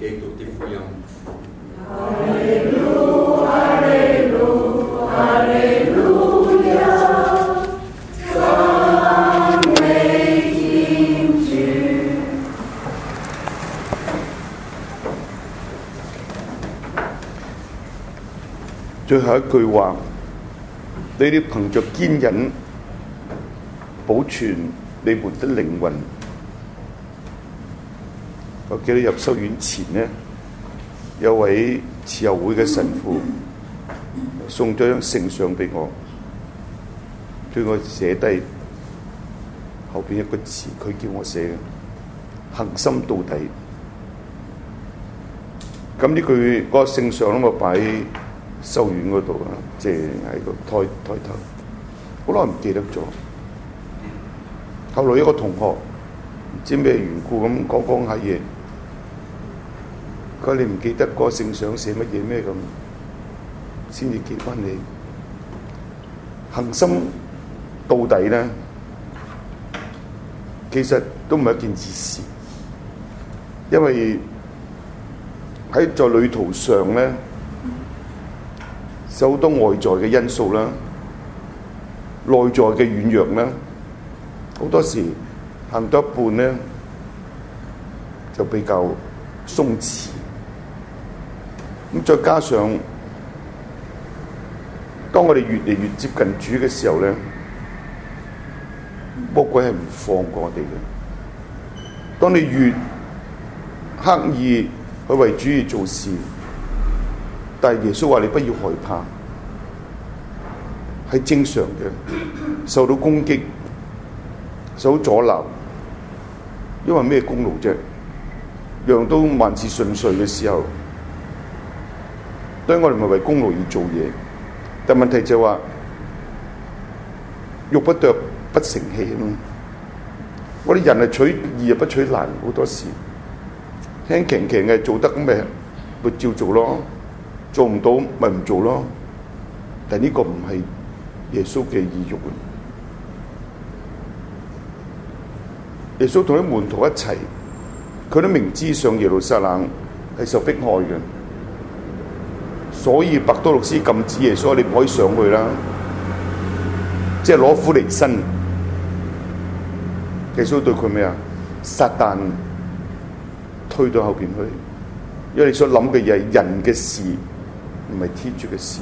基督的福音。 最後一句話，你哋憑着堅忍保存你們的靈魂。我記得入修院前呢，有位慈幼會嘅神父送咗張聖相俾我，叫我寫低後邊一個字，佢叫我寫嘅恒心到底。咁呢句嗰個聖相我擺喺修院嗰度啊，即係喺個台頭，好耐唔記得咗。後來一個同學唔知咩緣故咁講下嘢，佢話你唔記得嗰個聖相寫乜嘢咩咁，先至記翻你。恒心到底咧，其實都唔係一件易事，因為在旅途上咧，有好多外在嘅因素啦，內在嘅軟弱啦，好多時行到一半咧就比較鬆弛。咁再加上當我哋越嚟越接近主嘅時候咧，魔鬼係唔放過我哋嘅。當你越刻意去為主而做事，但係耶穌話你不要害怕，係正常嘅。受到攻擊、受到阻撓，因為咩功勞啫？讓到萬事順遂嘅時候，當然我哋唔係為功勞而做嘢，但問題就係話欲不得不成器啊嘛。我哋人係取易不取難，好多時輕騎騎嘅做得咁咪照做咯。做唔到咪唔做咯，但呢個唔係耶穌嘅意欲。耶穌同啲門徒一齊，佢都明知上耶路撒冷係受迫害嘅，所以伯多祿斯禁止耶穌你唔可以上去啦，即係攞苦嚟辛。耶穌對佢咩啊？撒旦推到後邊去，因為你所諗嘅嘢係人嘅事，唔係天主嘅事。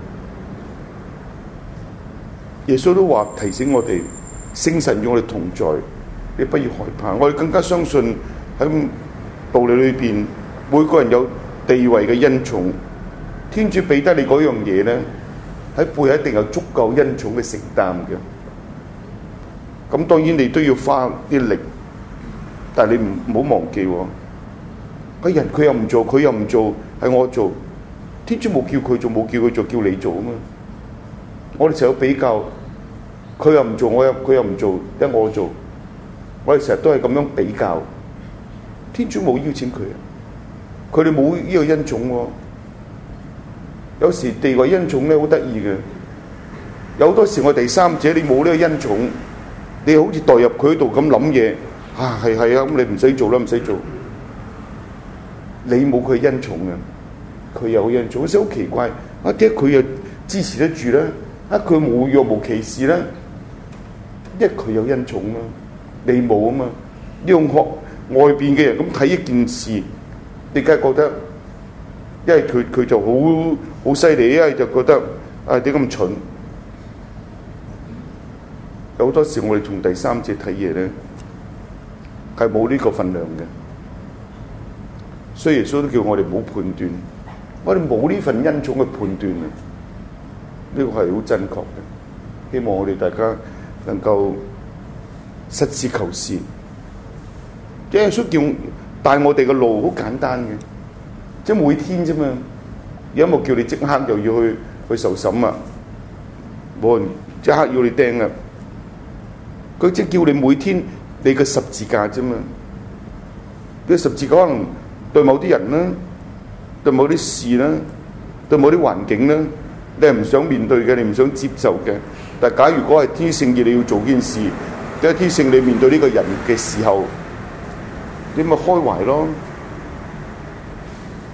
耶穌都話提醒我哋，聖神與我哋同在，你不要害怕。我哋更加相信喺道理裏邊，每個人有地位嘅恩寵，天主俾得你嗰樣嘢咧，喺背後一定有足夠恩寵嘅承擔嘅。咁當然你都要花啲力，但係你唔好忘記，嗰人佢又唔做，佢又唔做，係我做。天主冇叫佢做，冇叫佢做，叫你做啊嘛！我哋成日比較，佢又唔做，佢又唔做，得我做。我哋成日都係咁樣比較。天主冇邀請佢啊，佢哋冇呢個恩寵喎。有時地位恩寵咧好得意嘅，有好多時我第三者你冇呢個恩寵，你好似代入佢度咁諗嘢啊，係啊，咁你唔使做啦，唔使做。你冇佢恩寵嘅。佢有恩寵，所以好奇怪，點解佢又支持得住咧？佢冇若無其事咧，因為佢有恩寵啦，你冇啊嘛。用學外邊嘅人咁睇一件事，你梗係覺得，因為佢就好犀利，因為就覺得點咁蠢。有好多時我哋從第三者睇嘢咧，係冇呢個分量嘅。所以耶穌都叫我哋唔好判斷。我哋冇呢份恩寵嘅判斷啊！呢個係好真確嘅。希望我哋大家能夠實事求是。耶穌叫帶我哋嘅路好簡單嘅，即係每天啫嘛。有冇叫你即刻又要去受審啊？冇人即刻要你釘啊！佢即係叫你每天你嘅十字架啫嘛。呢十字架可能對某啲人啦，對某啲事啦，對某啲環境啦，你係唔想面對嘅，你唔想接受嘅。但係假如嗰係天聖意你要做件事，即係天聖你面對呢個人嘅時候，你咪開懷咯。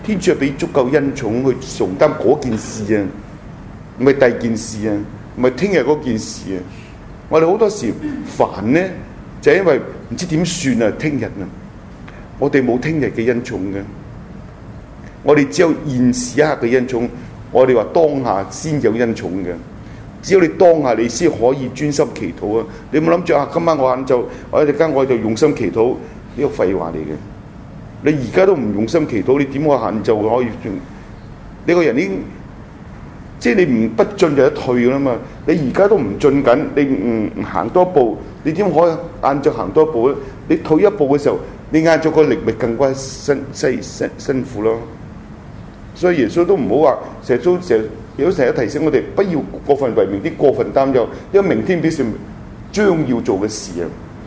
天主係俾足夠恩寵去承擔嗰件事啊，唔係第二件事啊，唔係聽日嗰件事啊。我哋好多時煩咧，就係因為唔知點算啊，聽日啊，我哋冇聽日嘅恩寵嘅，我哋只有現時一刻嘅恩寵。我哋話當下先有恩寵嘅，只有你當下你先可以專心祈禱啊！你冇諗住啊，今晚我晏晝我一陣間我就用心祈禱，呢個廢話嚟嘅。你而家都唔用心祈禱，你點可晏晝可以？你個人已經即係你唔不進就一退噶啦嘛！你而家都唔進緊，你唔行多一步，你點可以晏晝行多一步咧？你退一步嘅時候，你晏晝個力咪更加辛苦咯。所以耶穌都唔好話成日提醒我哋不要過分為明啲過分擔憂，因為明天表示將要做嘅事啊。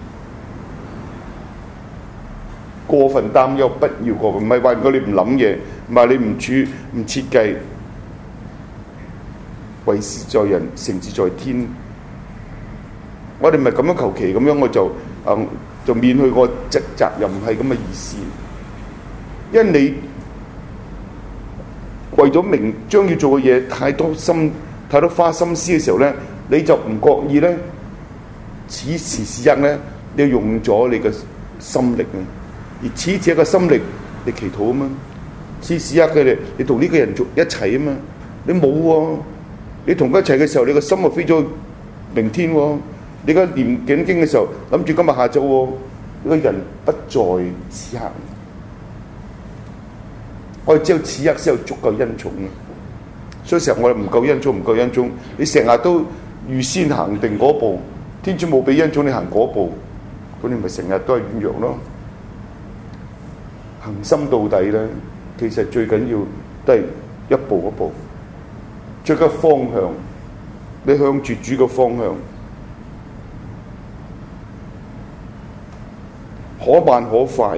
過分擔憂不要過分，唔係話你唔諗嘢，唔係你唔設計，為事在人，成事在天。我哋咪咁樣求其咁樣，我就免去個責任，唔係咁嘅意思。因為你為咗明將要做嘅嘢太多花心思嘅時候咧，你就唔覺意咧，此時此刻咧，你用咗你嘅心力啊！而此時嘅心力，你祈禱啊嘛，此時此刻嘅你同呢個人做一齊啊嘛，你冇喎，你同佢一齊嘅時候，你個心就飛咗明天喎。你而家念緊經嘅時候，諗住今日下晝喎，呢個人不在此刻。我哋只有此刻先有足夠恩寵嘅，所以成日我哋唔夠恩寵，你成日都預先行定嗰步，天主冇俾恩寵你行嗰步，咁你咪成日都係軟弱咯。恒心到底咧，其實最緊要都係一步一步，最緊方向，你向住主嘅方向，可慢可快。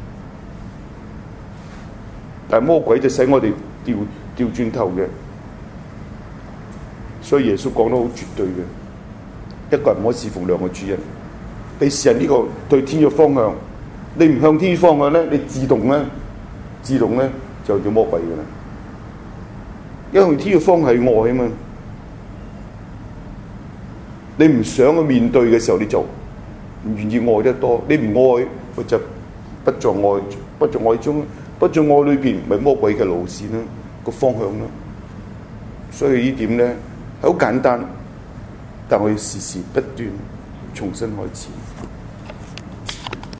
但係魔鬼就使我哋調轉頭嘅，所以耶穌講得好絕對嘅，一個人唔可以侍奉兩個主人。你試下呢個對天嘅方向，你唔向天方向咧，你自動咧就叫魔鬼嘅啦。因為天嘅方向係愛啊嘛，你唔想去面對嘅時候，你就唔願意愛得多。你唔愛，佢就不在愛中。不在愛裏邊，咪魔鬼嘅路線啦，個方向啦。所以呢點咧係好簡單，但我要時時不斷重新開始。